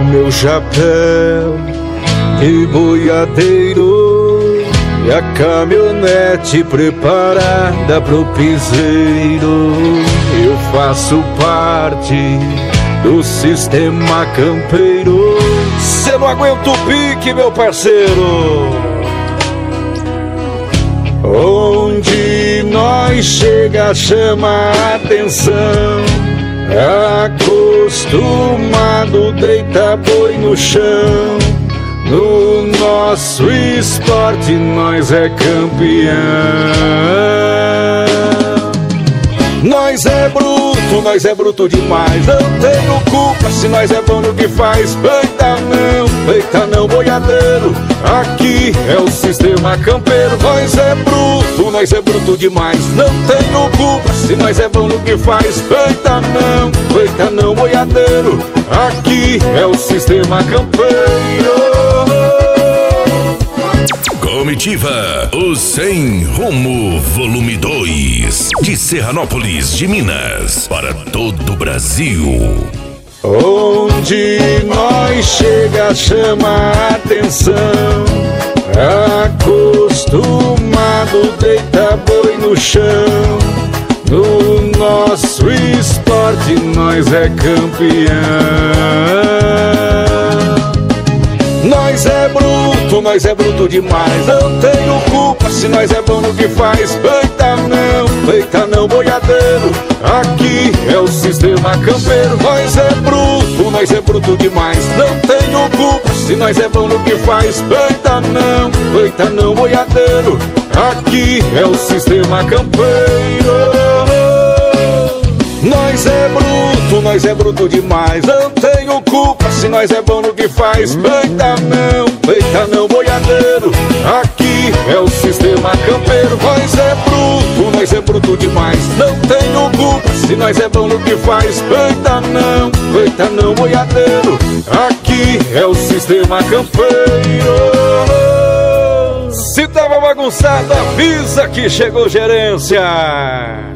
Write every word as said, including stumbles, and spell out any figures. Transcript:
meu chapéu de boiadeiro e a caminhonete preparada pro piseiro. Eu faço parte do sistema campeiro. Cê não aguenta o pique, meu parceiro. Onde nós chega chama a atenção. Acostumado deita boi no chão. No nosso esporte nós é campeão. Nós é bruto, nós é bruto demais. Não tenho culpa se nós é bom no que faz. Peita não, peita não, boiadeiro. Aqui é o sistema campeiro. Nós é bruto, nós é bruto demais. Não tenho culpa se nós é bom no que faz. Peita não, peita não, boiadeiro. Aqui é o sistema campeiro. Comitiva, o Sem Rumo, volume dois, de Serranópolis, de Minas, para todo o Brasil. Onde nós chega chama a atenção. Acostumado deita boi no chão. No nosso esporte nós é campeão. Nós é bruto, nós é bruto demais. Não tenho culpa se nós é bom no que faz. Peita não, peita não, boiadeiro. Aqui é o sistema campeiro. Nós é bruto, nós é bruto demais. Não tenho culpa se nós é bom no que faz. Peita não, peita não, boiadeiro. Aqui é o sistema campeiro. Nós é bruto, nós é bruto demais. Não tenho culpa se nós é bom no que faz. Peita não, peita não, boiadeiro. Aqui é o sistema campeiro. Nós é bruto, nós é bruto demais. Não tenho culpa se nós é bom no que faz. Peita não, peita não, boiadeiro. Aqui é o sistema campeiro. Se tava bagunçado, avisa que chegou gerência.